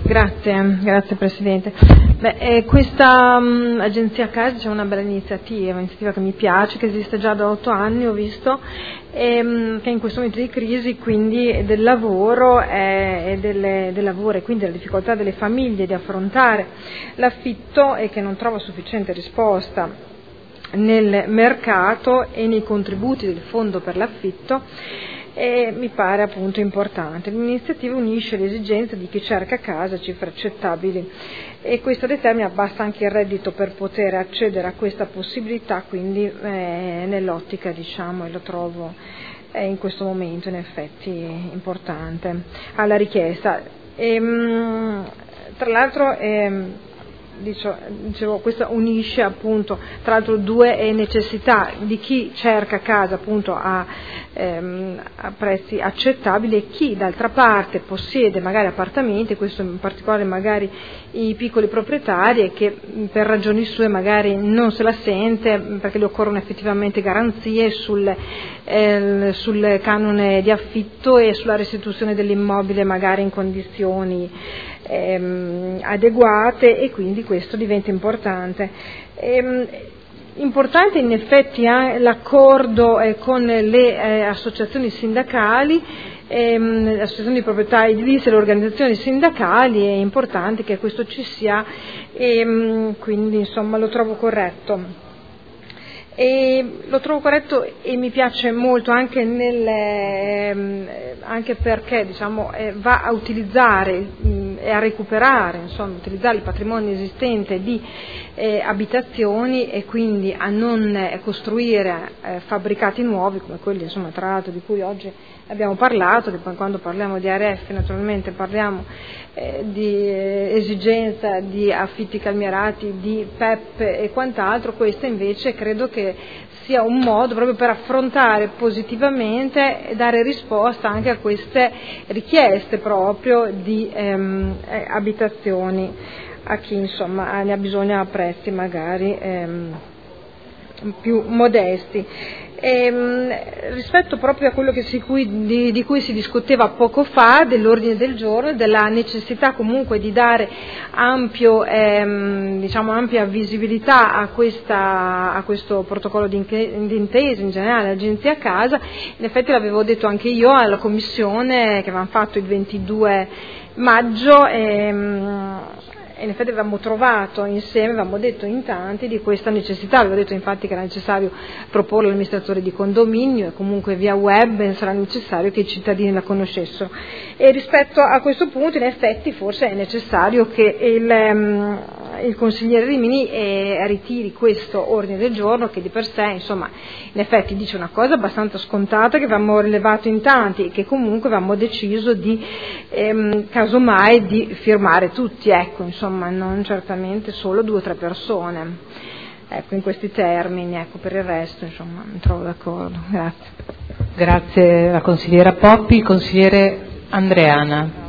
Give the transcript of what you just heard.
Grazie Presidente. Questa agenzia casa c'è una bella iniziativa che mi piace, che esiste già da 8 anni, ho visto, che in questo momento di crisi quindi del lavoro e quindi della difficoltà delle famiglie di affrontare l'affitto e che non trova sufficiente risposta nel mercato e nei contributi del fondo per l'affitto, mi pare appunto importante. L'iniziativa unisce l'esigenza di chi cerca casa a cifre accettabili e questo determina basta anche il reddito per poter accedere a questa possibilità, quindi nell'ottica e lo trovo in questo momento in effetti importante alla richiesta. Tra l'altro dicevo, questo unisce appunto tra l'altro due necessità di chi cerca casa appunto a prezzi accettabili e chi d'altra parte possiede magari appartamenti, questo in particolare magari i piccoli proprietari, e che per ragioni sue magari non se la sente perché gli occorrono effettivamente garanzie sul canone di affitto e sulla restituzione dell'immobile magari in condizioni adeguate, e quindi questo diventa importante. Importante in effetti l'accordo con le associazioni sindacali, le associazioni di proprietà edilizia e le organizzazioni sindacali, è importante che questo ci sia e quindi insomma lo trovo corretto. E mi piace molto anche anche perché va a utilizzare e a recuperare, utilizzare il patrimonio esistente di abitazioni e quindi a non costruire fabbricati nuovi come quelli tra l'altro di cui oggi abbiamo parlato, che poi quando parliamo di ARF naturalmente parliamo di esigenza di affitti calmierati, di PEP e quant'altro. Questo invece credo che sia un modo proprio per affrontare positivamente e dare risposta anche a queste richieste proprio di abitazioni a chi ne ha bisogno a prezzi magari più modesti. Rispetto proprio a quello di cui si discuteva poco fa, dell'ordine del giorno, della necessità comunque di dare ampia visibilità a questo protocollo di intesa in generale, l'agenzia casa, in effetti l'avevo detto anche io alla commissione che avevamo fatto il 22 maggio e in effetti avevamo trovato insieme, avevamo detto in tanti di questa necessità, avevo detto infatti che era necessario proporre all'amministratore di condominio e comunque via web sarà necessario che i cittadini la conoscessero. E rispetto a questo punto in effetti forse è necessario che il consigliere Rimini ritiri questo ordine del giorno che di per sé in effetti dice una cosa abbastanza scontata che avevamo rilevato in tanti e che comunque avevamo deciso di casomai di firmare tutti, non certamente solo 2 o 3 persone, in questi termini, per il resto mi trovo d'accordo. Grazie. Grazie la consigliera Poppi. Consigliere Andreana.